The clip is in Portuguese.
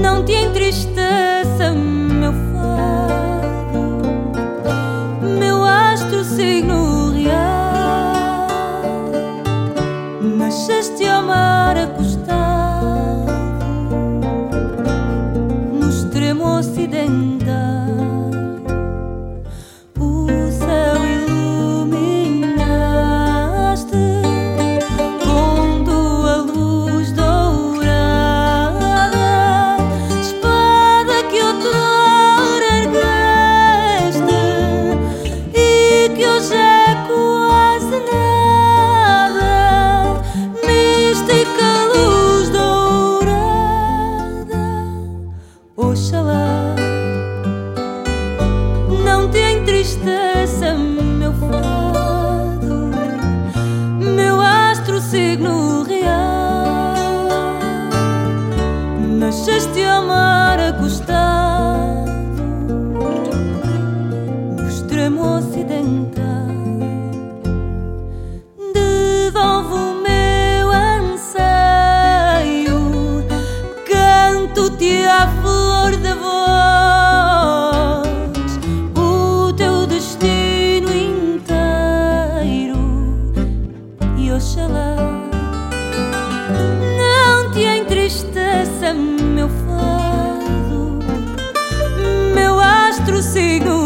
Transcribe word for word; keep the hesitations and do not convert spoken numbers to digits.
não te entristeça, meu fado, meu astro signo real. Nasceste ao mar acostado, no extremo ocidental. O céu iluminaste com tua luz dourada, espada que outrora ergueste e que hoje é quase nada. Mística luz dourada, Oxalá não te entristeça, meu fado, meu astro signo real. Nasceste ao mar acostado, no extremo ocidental. Devolve o meu anseio, canto-te à flor da voz, o teu destino inteiro, e oxalá não te entristeça, meu fado, meu astro signo